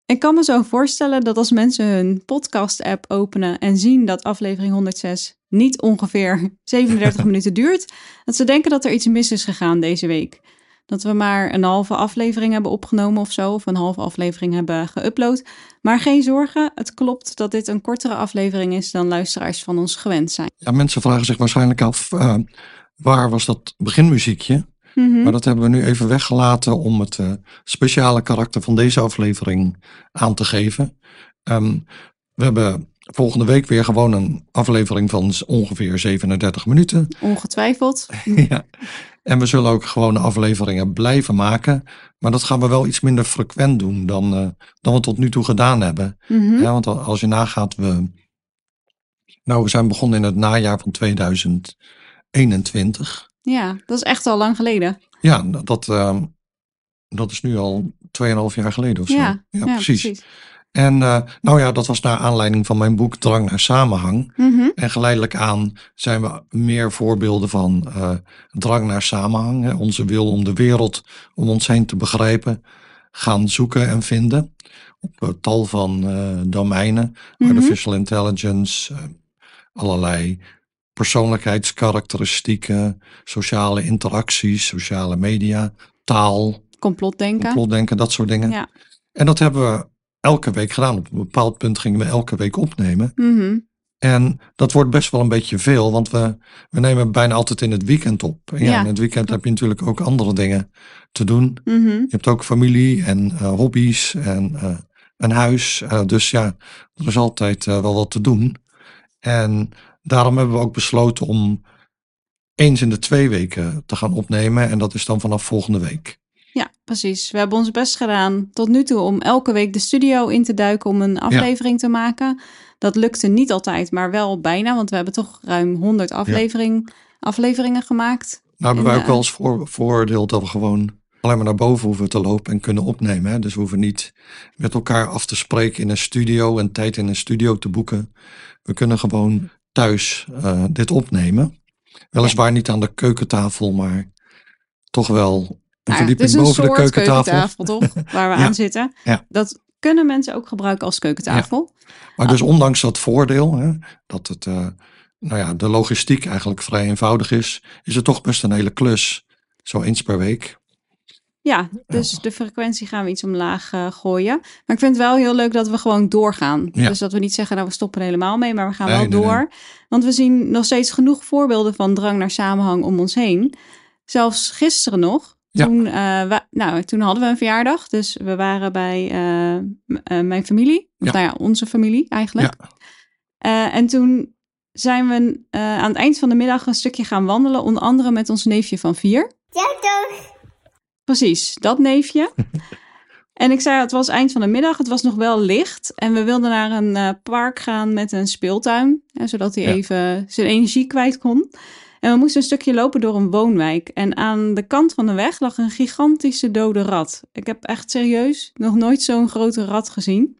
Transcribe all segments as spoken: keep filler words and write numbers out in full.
Ik kan me zo voorstellen dat als mensen hun podcast-app openen en zien dat aflevering honderdzes niet ongeveer zevenendertig minuten duurt, dat ze denken dat er iets mis is gegaan deze week. Dat we maar een halve aflevering hebben opgenomen of zo, of een halve aflevering hebben geüpload. Maar geen zorgen, het klopt dat dit een kortere aflevering is dan luisteraars van ons gewend zijn. Ja, mensen vragen zich waarschijnlijk af, uh, waar was dat beginmuziekje? Mm-hmm. Maar dat hebben we nu even weggelaten om het uh, speciale karakter van deze aflevering aan te geven. Um, we hebben volgende week weer gewoon een aflevering van ongeveer zevenendertig minuten. Ongetwijfeld. Ja. En we zullen ook gewoon afleveringen blijven maken. Maar dat gaan we wel iets minder frequent doen dan, uh, dan we tot nu toe gedaan hebben. Mm-hmm. Ja, want als je nagaat, we, nou, we zijn begonnen in het najaar van tweeduizend eenentwintig. Ja, dat is echt al lang geleden. Ja, dat, uh, dat is nu al tweeënhalf jaar geleden of zo. Ja, ja, ja precies. precies. En uh, nou ja, dat was naar aanleiding van mijn boek Drang naar Samenhang. Mm-hmm. En geleidelijk aan zijn we meer voorbeelden van uh, drang naar samenhang. Hè, onze wil om de wereld om ons heen te begrijpen gaan zoeken en vinden. Op uh, tal van uh, domeinen. Mm-hmm. Artificial intelligence, uh, allerlei persoonlijkheidskarakteristieken, sociale interacties, sociale media, taal, Complotdenken. complotdenken, dat soort dingen. Ja. En dat hebben we elke week gedaan. Op een bepaald punt gingen we elke week opnemen. Mm-hmm. En dat wordt best wel een beetje veel, want we, we nemen bijna altijd in het weekend op. En ja, Ja. in het weekend heb je natuurlijk ook andere dingen te doen. Mm-hmm. Je hebt ook familie en uh, hobby's en uh, een huis. Uh, dus ja, er is altijd uh, wel wat te doen. En daarom hebben we ook besloten om eens in de twee weken te gaan opnemen. En dat is dan vanaf volgende week. Ja, precies. We hebben ons best gedaan tot nu toe om elke week de studio in te duiken om een aflevering ja. te maken. Dat lukte niet altijd, maar wel bijna, want we hebben toch ruim honderd aflevering, ja. afleveringen gemaakt. Nou hebben en, wij ook uh, wel eens voor, voordeel dat we gewoon alleen maar naar boven hoeven te lopen en kunnen opnemen. Hè? Dus we hoeven niet met elkaar af te spreken in een studio en tijd in een studio te boeken. We kunnen gewoon thuis uh, dit opnemen. Weliswaar ja. niet aan de keukentafel, maar toch wel een nou, verdieping het is een boven de soort keukentafel. keukentafel toch, waar we ja. aan zitten. Ja. Dat kunnen mensen ook gebruiken als keukentafel. Ja. Maar dus ondanks dat voordeel, hè, dat het, uh, nou ja, de logistiek eigenlijk vrij eenvoudig is, is het toch best een hele klus. Zo eens per week. Ja, dus ja. de frequentie gaan we iets omlaag uh, gooien. Maar ik vind het wel heel leuk dat we gewoon doorgaan. Ja. Dus dat we niet zeggen, nou we stoppen er helemaal mee, maar we gaan nee, wel nee, door. Nee. Want we zien nog steeds genoeg voorbeelden van drang naar samenhang om ons heen. Zelfs gisteren nog. Ja. Toen, uh, we, nou, toen hadden we een verjaardag, dus we waren bij uh, m- uh, mijn familie. Of ja. nou ja, onze familie eigenlijk. Ja. Uh, en toen zijn we uh, aan het eind van de middag een stukje gaan wandelen. Onder andere met ons neefje van vier. Ja, toch? Precies, dat neefje. En ik zei, het was eind van de middag, het was nog wel licht. En we wilden naar een uh, park gaan met een speeltuin. Hè, zodat hij ja. even zijn energie kwijt kon. En we moesten een stukje lopen door een woonwijk. En aan de kant van de weg lag een gigantische dode rat. Ik heb echt serieus nog nooit zo'n grote rat gezien.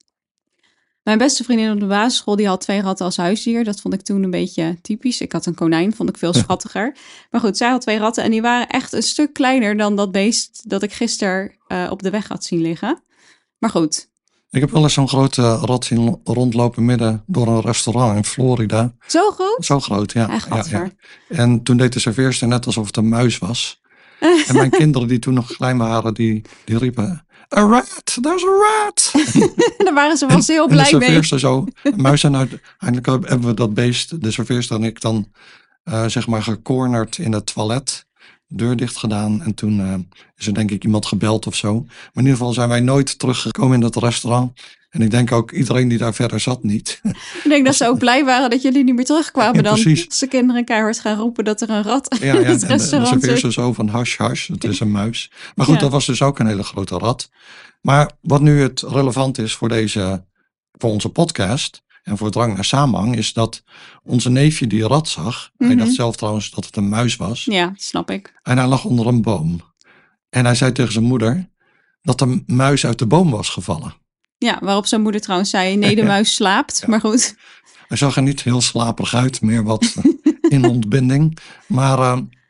Mijn beste vriendin op de basisschool, die had twee ratten als huisdier. Dat vond ik toen een beetje typisch. Ik had een konijn, vond ik veel schattiger. Maar goed, zij had twee ratten en die waren echt een stuk kleiner dan dat beest dat ik gisteren uh, op de weg had zien liggen. Maar goed. Ik heb wel eens zo'n grote rat zien rondlopen midden door een restaurant in Florida. Zo groot? Zo groot, ja. Echt ja, ja. En toen deed de serveerster net alsof het een muis was. En mijn kinderen die toen nog klein waren, die, die riepen... A rat, there's a rat. Daar waren ze wel heel en, blij en de serveerster mee. zo, een muis en uiteindelijk hebben we dat beest, de serveerster en ik dan, uh, zeg maar, gecornerd in het toilet. Deur dicht gedaan en toen uh, is er denk ik iemand gebeld of zo. Maar in ieder geval zijn wij nooit teruggekomen in dat restaurant. En ik denk ook iedereen die daar verder zat niet. Ik denk dat ze ook blij waren dat jullie niet meer terugkwamen ja, dan. Als de kinderen keihard gaan roepen dat er een rat ja, in ja, het en restaurant de, de zit. serveerster zo van hash hash, het is een muis. Maar goed, ja. dat was dus ook een hele grote rat. Maar wat nu het relevant is voor, deze, voor onze podcast en voor Drang naar Samenhang, is dat onze neefje die rat zag. Mm-hmm. Hij dacht zelf trouwens dat het een muis was. Ja, snap ik. En hij lag onder een boom. En hij zei tegen zijn moeder dat de muis uit de boom was gevallen. Ja, waarop zijn moeder trouwens zei, nee, de ja. muis slaapt. Ja. Maar goed. Hij zag er niet heel slaperig uit, meer wat in ontbinding. Maar, uh,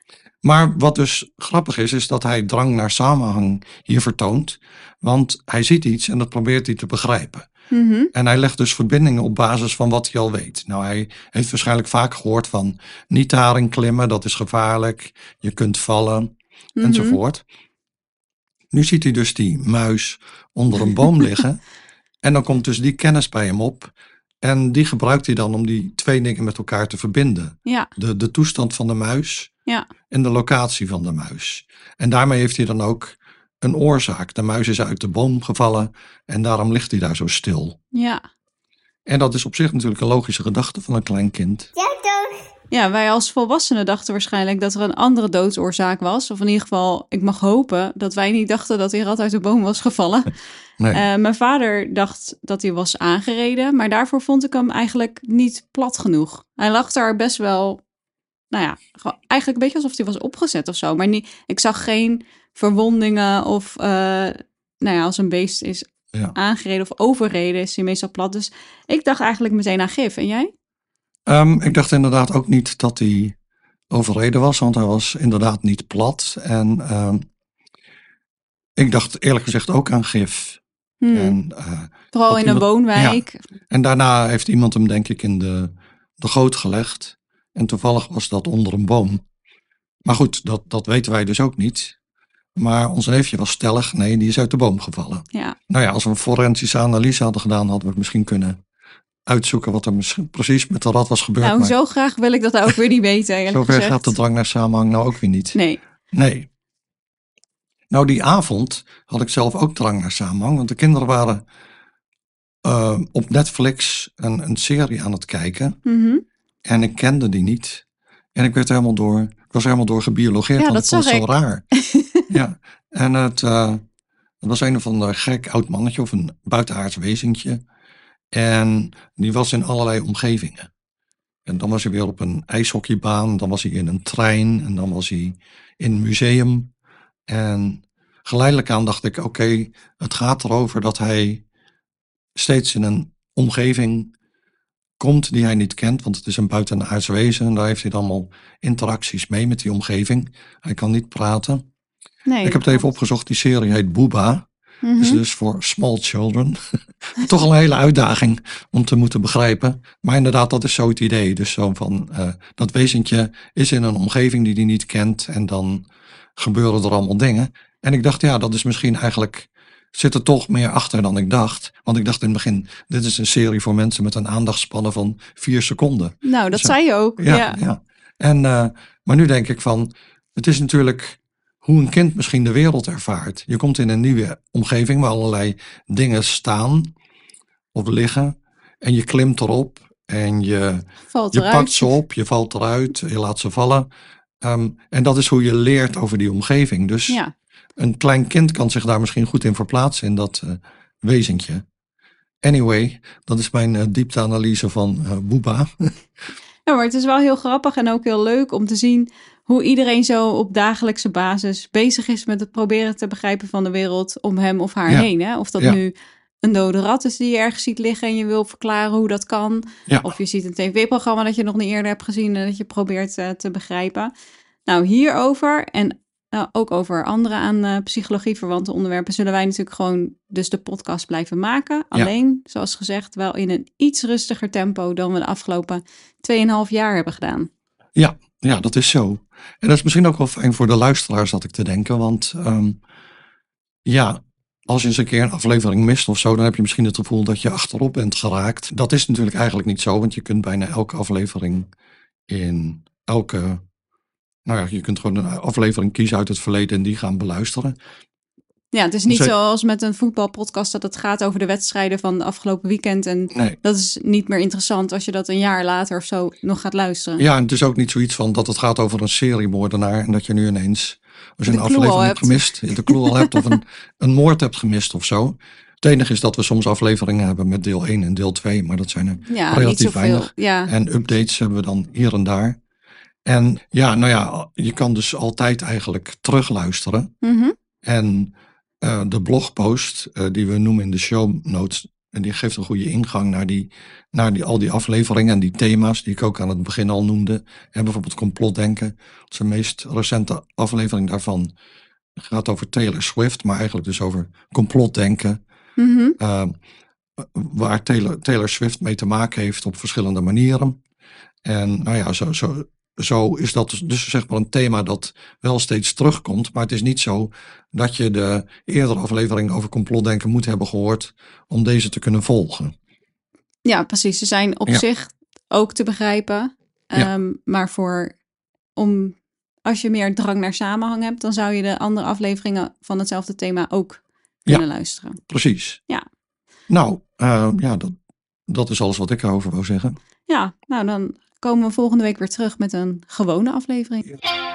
Maar wat dus grappig is, is dat hij drang naar samenhang hier vertoont. Want hij ziet iets en dat probeert hij te begrijpen. Mm-hmm. En hij legt dus verbindingen op basis van wat hij al weet. Nou, hij heeft waarschijnlijk vaak gehoord van niet daarin klimmen, dat is gevaarlijk. Je kunt vallen, Mm-hmm. enzovoort. Nu ziet hij dus die muis onder een boom liggen. En dan komt dus die kennis bij hem op. En die gebruikt hij dan om die twee dingen met elkaar te verbinden. Ja. De, de toestand van de muis Ja. en de locatie van de muis. En daarmee heeft hij dan ook een oorzaak. De muis is uit de boom gevallen en daarom ligt hij daar zo stil. Ja. En dat is op zich natuurlijk een logische gedachte van een klein kind. Ja, toch? Ja, wij als volwassenen dachten waarschijnlijk dat er een andere doodsoorzaak was. Of in ieder geval, ik mag hopen dat wij niet dachten dat die rat uit de boom was gevallen. Nee. Uh, mijn vader dacht dat hij was aangereden, maar daarvoor vond ik hem eigenlijk niet plat genoeg. Hij lag daar best wel, nou ja, gewoon eigenlijk een beetje alsof hij was opgezet of zo. Maar niet, ik zag geen verwondingen of, uh, nou ja, als een beest is Ja. aangereden of overreden is hij meestal plat. Dus ik dacht eigenlijk meteen aan gif. En jij? Um, ik dacht inderdaad ook niet dat hij overreden was, want hij was inderdaad niet plat. En um, ik dacht eerlijk gezegd ook aan gif. Hmm. En, uh, Vooral in iemand, een woonwijk. Ja. En daarna heeft iemand hem denk ik in de, de goot gelegd. En toevallig was dat onder een boom. Maar goed, dat, dat weten wij dus ook niet. Maar ons neefje was stellig, nee, die is uit de boom gevallen. Ja. Nou ja, als we een forensische analyse hadden gedaan, hadden we het misschien kunnen uitzoeken wat er misschien precies met de rat was gebeurd. Nou, maar zo graag wil ik dat ook weer niet weten, eerlijk zover gezegd. gaat de drang naar samenhang nou ook weer niet. Nee. Nee. Nou, die avond had ik zelf ook drang naar samenhang, want de kinderen waren uh, op Netflix een, een serie aan het kijken. Mm-hmm. En ik kende die niet. En ik werd helemaal door, ik was helemaal door gebiologeerd, Ja, want dat ik vond het zag zo raar. Ja, en het, uh, het was een of ander gek oud mannetje of een buitenaards wezentje. En die was in allerlei omgevingen. En dan was hij weer op een ijshockeybaan, dan was hij in een trein en dan was hij in een museum. En geleidelijk aan dacht ik, oké, okay, het gaat erover dat hij steeds in een omgeving komt die hij niet kent, want het is een buitenaards wezen en daar heeft hij dan allemaal interacties mee met die omgeving. Hij kan niet praten. Nee, ik heb het even opgezocht, die serie heet Booba. Mm-hmm. Dus, dus voor small children. Toch een hele uitdaging om te moeten begrijpen. Maar inderdaad, dat is zo het idee. Dus zo van, uh, dat wezentje is in een omgeving die hij niet kent en dan gebeuren er allemaal dingen. En ik dacht, ja, dat is misschien eigenlijk, zit er toch meer achter dan ik dacht. Want ik dacht in het begin, dit is een serie voor mensen met een aandachtspannen van vier seconden. Nou, dat dus, zei je ook. Ja, ja. ja. En, uh, maar nu denk ik van, het is natuurlijk hoe een kind misschien de wereld ervaart. Je komt in een nieuwe omgeving waar allerlei dingen staan of liggen. En je klimt erop en je, Valt je eruit. pakt ze op, je valt eruit, je laat ze vallen. Um, en dat is hoe je leert over die omgeving. Dus Ja. een klein kind kan zich daar misschien goed in verplaatsen in dat uh, wezentje. Anyway, dat is mijn uh, diepteanalyse van uh, Booba. Ja, maar het is wel heel grappig en ook heel leuk om te zien hoe iedereen zo op dagelijkse basis bezig is met het proberen te begrijpen van de wereld om hem of haar Ja. heen. Hè? Of dat Ja. nu een dode rat is die je ergens ziet liggen en je wil verklaren hoe dat kan. Ja. Of je ziet een tv-programma dat je nog niet eerder hebt gezien en dat je probeert uh, te begrijpen. Nou, hierover en uh, ook over andere aan uh, psychologie verwante onderwerpen zullen wij natuurlijk gewoon dus de podcast blijven maken. Ja. Alleen, zoals gezegd, wel in een iets rustiger tempo dan we de afgelopen tweeënhalf jaar hebben gedaan. Ja, ja, dat is zo. En dat is misschien ook wel fijn voor de luisteraars, zat ik te denken. Want um, ja, als je eens een keer een aflevering mist of zo, dan heb je misschien het gevoel dat je achterop bent geraakt. Dat is natuurlijk eigenlijk niet zo, want je kunt bijna elke aflevering in elke... Nou ja, je kunt gewoon een aflevering kiezen uit het verleden en die gaan beluisteren. Ja, het is niet Zij- zoals met een voetbalpodcast dat het gaat over de wedstrijden van de afgelopen weekend. En Nee. dat is niet meer interessant als je dat een jaar later of zo nog gaat luisteren. Ja, en het is ook niet zoiets van dat het gaat over een seriemoordenaar en dat je nu ineens, als je De een clue al aflevering hebt. hebt gemist, de clue al hebt of een, een moord hebt gemist of zo. Het enige is dat we soms afleveringen hebben met deel één en deel twee, maar dat zijn er Ja, niet relatief zoveel. weinig. Ja. En updates hebben we dan hier en daar. En ja, nou ja, je kan dus altijd eigenlijk terugluisteren. Mhm. En uh, de blogpost uh, die we noemen in de show notes, En die geeft een goede ingang naar, die, naar die, al die afleveringen en die thema's die ik ook aan het begin al noemde. En bijvoorbeeld complotdenken. Zijn meest recente aflevering daarvan gaat over Taylor Swift, maar eigenlijk dus over complotdenken. Mm-hmm. Uh, waar Taylor, Taylor Swift mee te maken heeft op verschillende manieren. En nou ja, zo, zo, zo is dat dus, dus zeg maar een thema dat wel steeds terugkomt. Maar het is niet zo dat je de eerdere aflevering over complotdenken moet hebben gehoord om deze te kunnen volgen. Ja, precies. Ze zijn op ja. zich ook te begrijpen. Ja. Um, maar voor om als je meer drang naar samenhang hebt, dan zou je de andere afleveringen van hetzelfde thema ook kunnen ja, luisteren. Precies. Ja. Nou, uh, ja, dat, dat is alles wat ik erover wou zeggen. Ja, nou dan komen we volgende week weer terug met een gewone aflevering. Ja.